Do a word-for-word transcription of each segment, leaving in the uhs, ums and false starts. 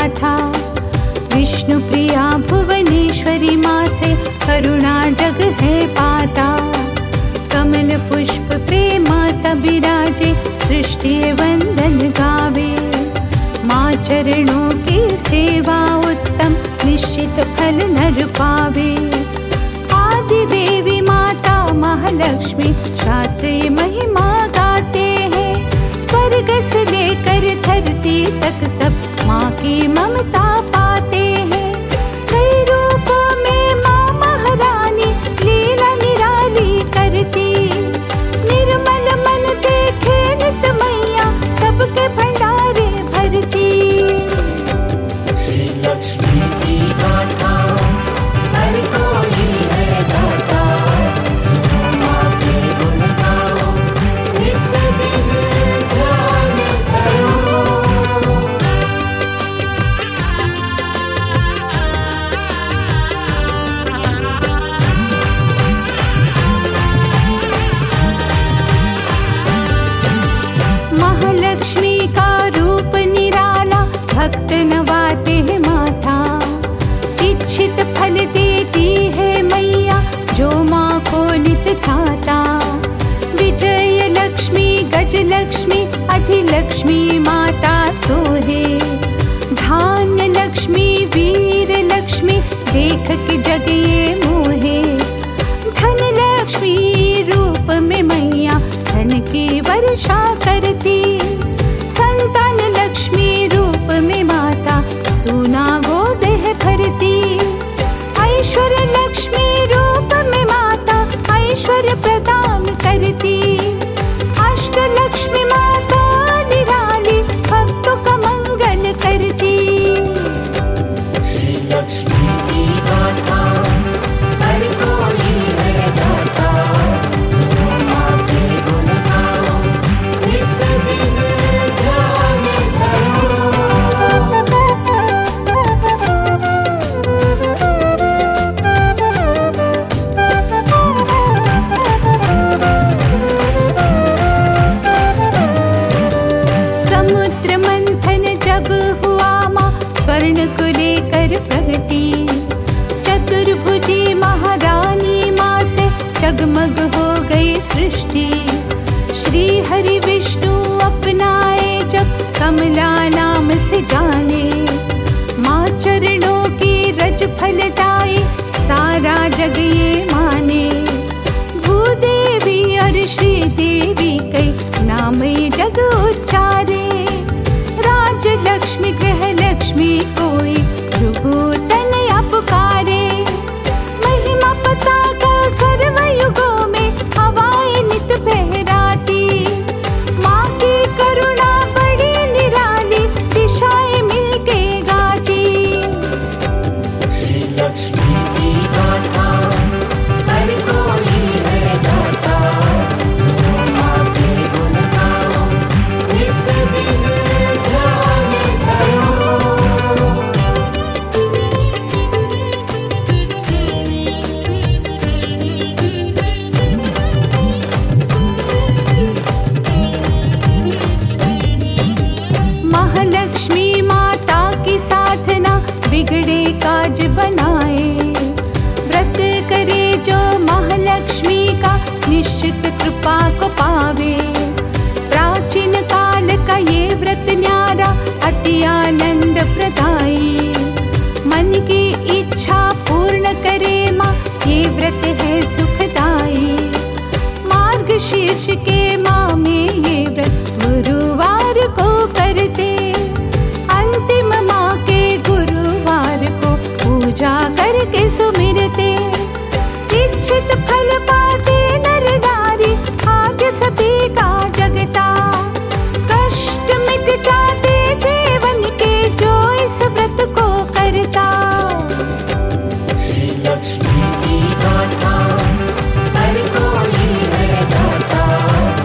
गाथा। विष्णु प्रिया भुवनेश्वरी माँ से करुणा जग है पाता। कमल पुष्प पे माता विराजे सृष्टि वंदन गावे। माँ चरणों की सेवा उत्तम निश्चित फल नर पावे। आदि देवी माता महालक्ष्मी शास्त्रीय महिमा गाते हैं। स्वर्ग से लेकर धरती तक सब माँ की ममता पाते हैं। कई रूपों में माँ महारानी लीला निराली करती। निर्मल मन देखे नित मैया सबके भंडारे भरती। श्री लक्ष्मी की गाथा हर कोई है गाता। सुनो माँ के गुण गाओ, इस दिन ध्यान करो। महालक्ष्मी का रूप निराला भक्त नवाते हैं माथा। इच्छित फल देती है मैया जो माँ को नित ध्याता। विजय लक्ष्मी गज लक्ष्मी अधिलक्ष्मी माता सोहे। धान्य लक्ष्मी वीर लक्ष्मी देख के जग ये मोहे। धन लक्ष्मी रूप में मैया धन की वर्षा करती। संतान लक्ष्मी रूप में माता सोना गोदेह भरती। ऐश्वर्य लक्ष्मी रूप में माता ऐश्वर्य प्रदान करती। अष्ट लक्ष्मी माता निराली भक्तों का मंगल करती। श्री लक्ष्मी की गाथा हर कोई है गाता। सुनो माँ के गुण गाओ, इस दिन ध्यान करो। समुद्र मंथन जब हुआ माँ स्वर्ण को लेकर प्रगटी। चतुर्भुजी महारानी माँ से जगमग हो गई सृष्टि। श्री हरि विष्णु अपनाए जब कमला नाम से जाने। माँ चरणों की रज फलदाई सारा जग ये माने। भूदेवी और श्री देवी कई नाम ये जग उच्चारे। राज लक्ष्मी गृह लक्ष्मी कोई भृगुतन या पुकारे। महिमा पताका सर्व युगों में हवाएं नित फहराती। माँ की करुणा बड़ी निराली दिशाएं मिलके गाती। श्री लक्ष्मी की गाथा हर कोई है गाता। सुनो माँ के गुण गाओ, इस दिन ध्यान करो। महालक्ष्मी माता की साधना बिगड़े काज बनाए। व्रत करे जो महालक्ष्मी का निश्चित कृपा को पावे। प्राचीन काल का ये व्रत न्यारा अति आनंद प्रदायी। मन की इच्छा पूर्ण करे माँ ये व्रत है सुखदाई। मार्गशीर्ष के माह में ये व्रत गुरुवार को करते। अंतिम माह के गुरुवार को पूजा करके सुमिरते। इच्छित फल पाते नर नारी आगे सभी का जगता। कष्ट मिट जाते जीवन के जो इस व्रत को करता। श्री लक्ष्मी की गाथा हर कोई है गाता।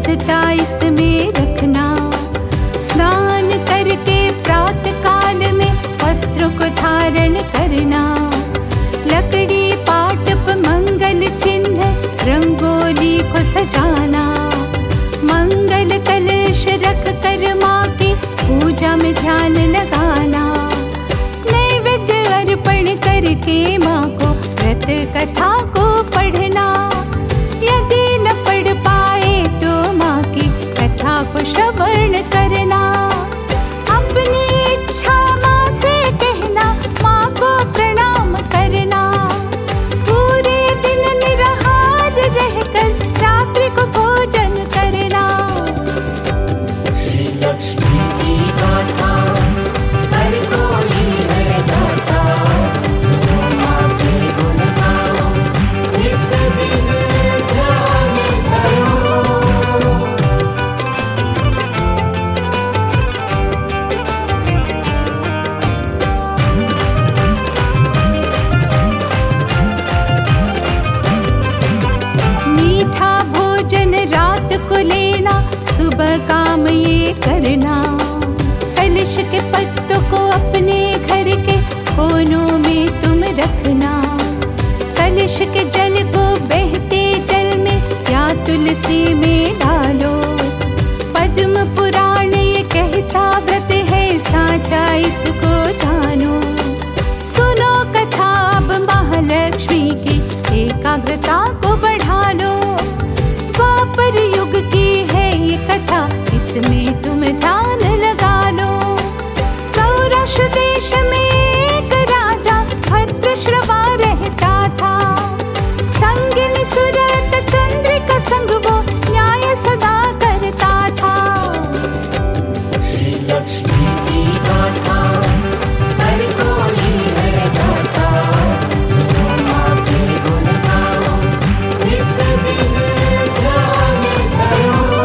शुद्धता इसमें रखना। स्नान करके प्रातः काल में वस्त्र को धारण करना। लकड़ी पाटप मंगल चिन्ह रंगोली को सजाना। मंगल कलश रख कर माँ की पूजा में ध्यान लगाना। नैवेद्य अर्पण करके माँ को व्रत कथा को पढ़ना। यदि न पढ़ पाए तो माँ की कथा को श्रवण करना। अपनी इच्छा माँ से कहना, माँ को प्रणाम करना। पूरे दिन निराहार रहकर रात्रि को भोजन करना। श्री लक्ष्मी की गाथा हर कोई है गाता। सुनो माँ के गुण गाओ, इस दिन ध्यान करो। मीठा भोजन रात को लेना, सुबह काम ये करना। कलश के पत्तों को अपने घर के कोनों में तुम रखना। कलश के जल को बहते जल में या तुलसी में डालो। पद्म पुराण ये कहता व्रत है साचा, इसको जानो। सुनो कथा अब महालक्ष्मी की, एकाग्रता को बढ़ा लो। द्वापर युग की है ये कथा, इसमें तुम ध्यान लगा लो। सौराष्ट्र देश में एक राजा भद्रश्रवा रहता था। संगिनी सुरत चंद्रिका संग वो न्याय सदा करता था। श्री लक्ष्मी की गाथा हर कोई है गाता। सुनो माँ के गुण गाओ, इस दिन ध्यान करो।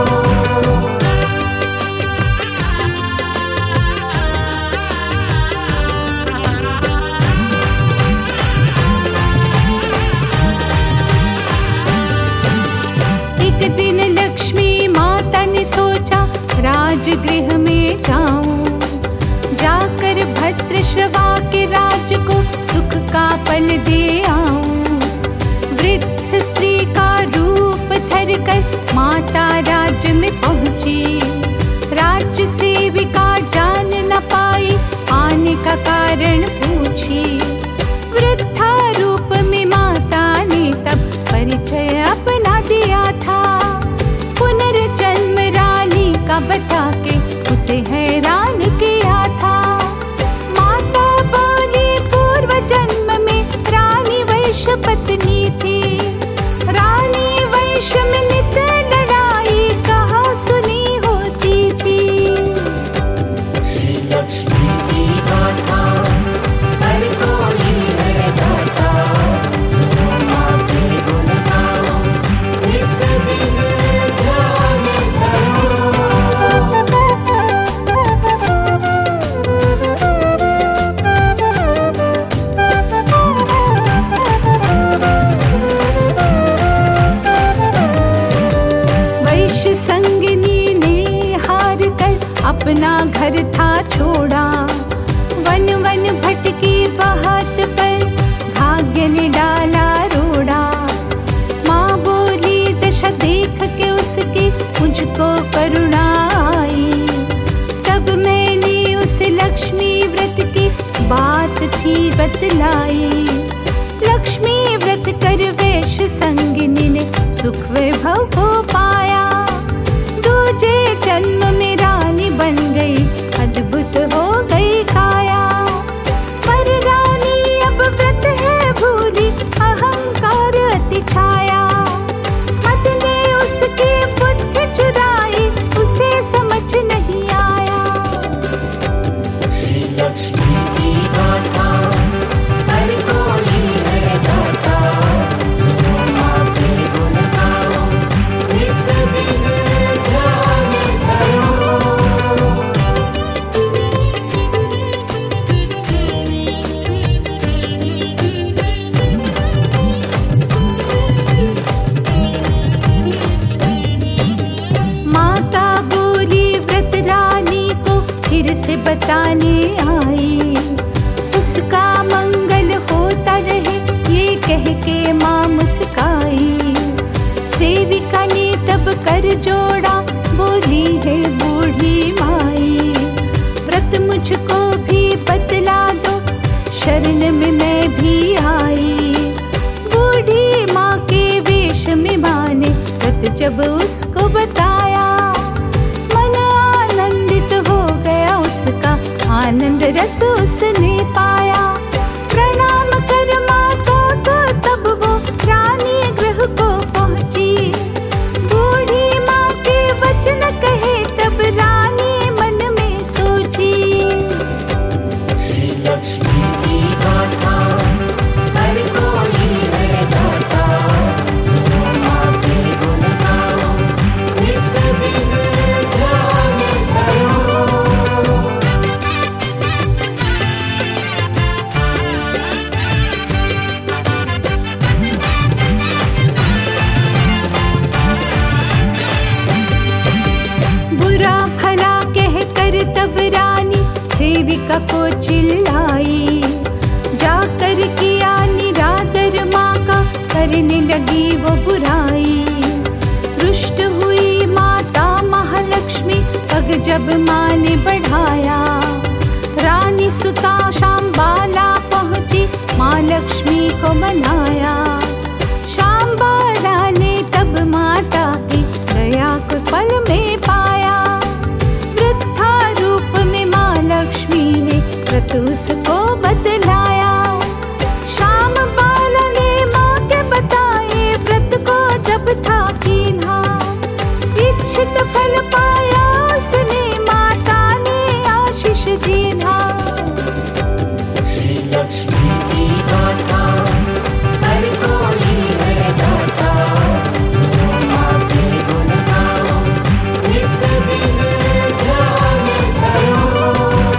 एक दिन लक्ष्मी माता ने सोचा राजगृह में जाऊं। जाकर भद्रश्रवा के राज को सुख का पल दे आऊं। वृद्ध स्त्री का रूप धर कर माता राज्य में पहुंची। राज्य सेविका जान न पाई, आने का कारण पूछी। वृद्धा रूप में माता ने तब परिचय अपना दिया था। पुनर्जन्म रानी का बता के उसे हैरान किया था। माता बोली पूर्व जन्म में रानी वैश्य पत्नी थी। रानी वैश्य में नित लड़ाई कहा सुनी होती थी। श्री लक्ष्मी की गाथा हर कोई है गाता। सुनो माँ के गुण गाओ, इस दिन ध्यान करो। वैश्य संगिनी ने हार कर अपना घर था छोड़ा। वन वन भटकी बहत पर भाग्य ने डाला रोड़ा। माँ बोली दशा देख के उसकी मुझको करुणा आई। तब मैंने उस लक्ष्मी व्रत की बात थी बतलाई। लक्ष्मी व्रत कर वैश्य संगिनी ने सुख वैभव को पाया। दूजे जन्म में रानी बन गई, अद्भुत हो गई काया। पर रानी अब व्रत है भूली, अहंकार अति छाया। मत ने उसकी बुद्धि चुराई, उसे समझ नहीं आया। श्री लक्ष्मी की गाथा हर कोई है गाता। सुनो माँ के गुण गाओ, इस दिन ध्यान करो। बताने आई। उसका मंगल होता रहे ये कह के माँ मुस्काई। सेविका ने तब कर जोड़ा, बोली है बूढ़ी माई, व्रत मुझको भी बतला दो, शरण में मैं भी आई। बूढ़ी माँ के वेश में माँ ने व्रत जब उसको बताया, मन आनंदित हो गया उसका, आनंद रस उसने पाया। प्रणाम कर माँ को तो तब वो रानी गृह को पहुँची। बूढ़ी माँ के वचन कहे तब रानी मन में सोची। श्री लक्ष्मी की गाथा हर कोई है गाता, सुनो माँ के गुण गाओ, इस दिन ध्यान करो। बुरा भला कह कर तब रानी सेविका को चिल्लाई। जाकर किया निरादर माँ का, करने लगी वो बुराई। रुष्ट हुई माता महालक्ष्मी, पग जब माँ ने बढ़ाया। रानी सुता शांबाला पहुँची, माँ लक्ष्मी को मनाया। शांबाला ने तब माता की दया को पल में पाया। वृद्धा रूप में माँ लक्ष्मी ने व्रत उसको बतलाया। शाम बाला ने माँ के बताए व्रत को जब था कीन्हा, इच्छित फल पाया उसने, माता ने आशीष दीन्हा। श्री लक्ष्मी की गाथा हर कोई है गाता, सुनो माँ के गुण गाओ, इस दिन ध्यान करो।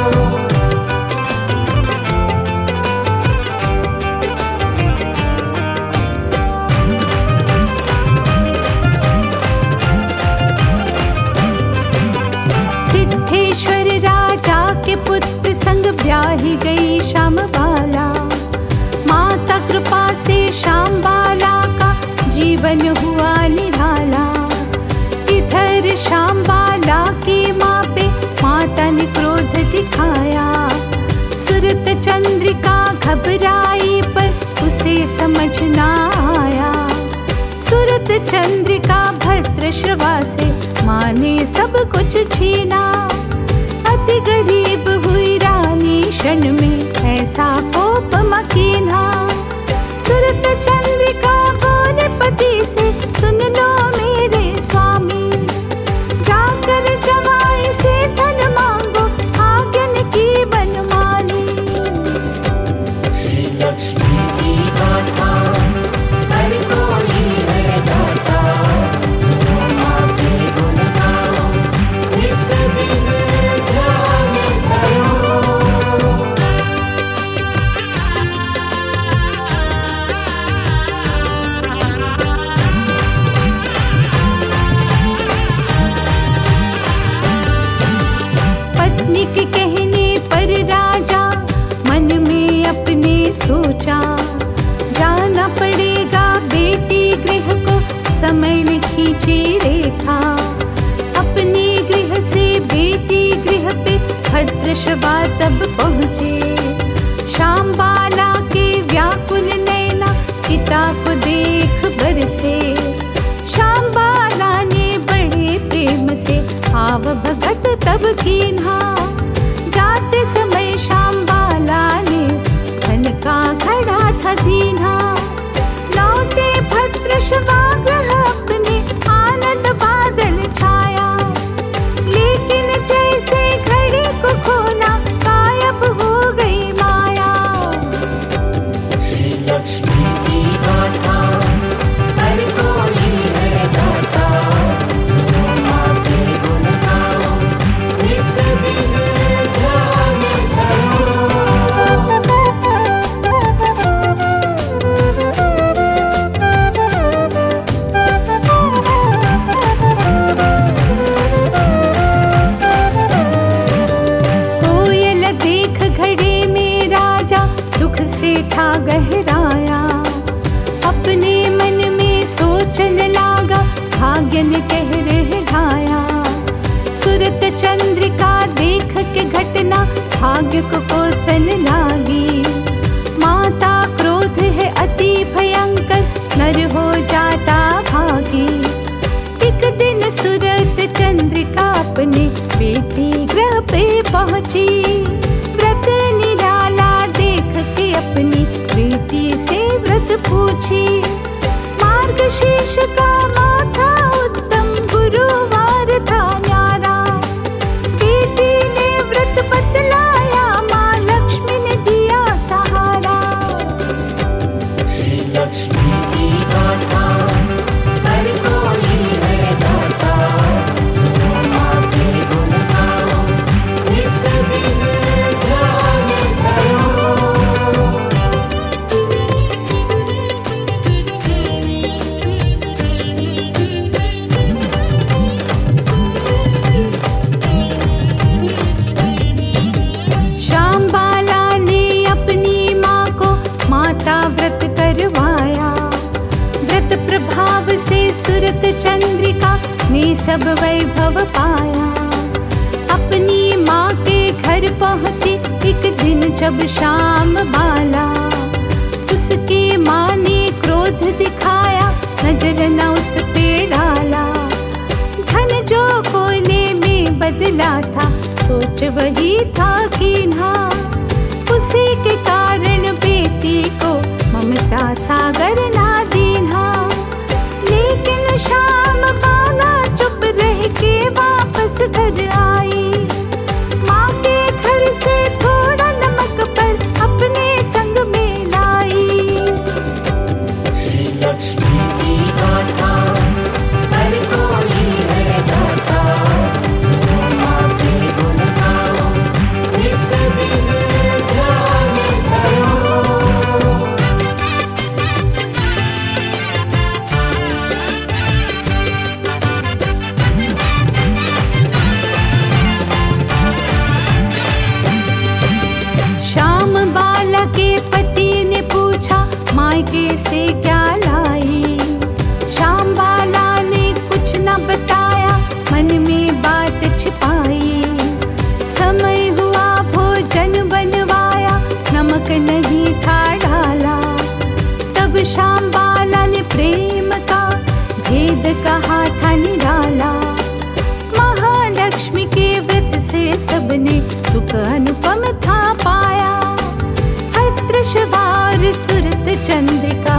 सिद्धेश्वर राजा के पुत्र संग ब्याही गई श्याम बाला। माता कृपा से श्याम बाला का जीवन हुआ निराला। इधर श्याम बाला की माँ पे माता ने क्रोध दिखाया। सुरत चंद्रिका घबराई पर उसे समझ ना आया। सुरत चंद्रिका भद्र श्रवा से माँ ने सब कुछ छीना। अति गरीब हुई रानी क्षण में ऐसा कोप मकीना। सुरत चंद्रिका बोले पति से, सुन लो मेरे स्वामी, जाकर जवाई से धन मांगो, आज्ञन की बनमानी। श्री लक्ष्मी की गाथा हर कोई है गाता, सुनो माँ के गुण गाओ, लहराया। सुरत चंद्रिका देख के घटना भाग्य को कोसन लागी। माता क्रोध है अति भयंकर, नर हो जाता भागी। एक दिन सुरत चंद्रिका अपने बेटी गृह पे पहुंची। व्रत निराला देख के अपनी बेटी से व्रत पूछी। मार्गशीर्ष का माथा उत्तम गुरुवार था न्यारा। बेटी ने व्रत बतलाया, माँ लक्ष्मी ने दिया सहारा। श्री लक्ष्मी की गाथा हर कोई है गाता। सुनो माँ के गुण गाओ, इस दिन ध्यान करो। श्याम बाला ने अपनी माँ को माता व्रत करवाया। व्रत प्रभाव से सुरत चंद्रिका ने सब वैभव पाया। अपनी माँ के घर पहुँची एक दिन जब श्याम बाला। उसकी माँ ने क्रोध दिखाया, नजर न उस पे डाला। धन जो कोयले में बदला था, सोच वही था कीन्हा। उसी के कारण बेटी को ममता सागर ना दीन्हा। लेकिन श्याम बाला चुप रह के वापस घर आई। माँ के घर से थोड़ा नमक पर अपने संग में लाई। श्री लक्ष्मी की गाथा हर कोई है गाता। सुनो माँ के गुण गाओ, इस दिन ध्यान करो। श्याम बाला के पति ने पूछा, मायके से क्या लाई। श्याम बाला ने कुछ न बताया, मन में बात छिपाई। समय हुआ भोजन बनवाया, नमक नहीं था डाला। तब श्याम बाला ने प्रेम का भेद कहा था निराला। महालक्ष्मी के व्रत से सबने सुख अनुपम था पाया। भद्रशवार सुरत चंद्रिका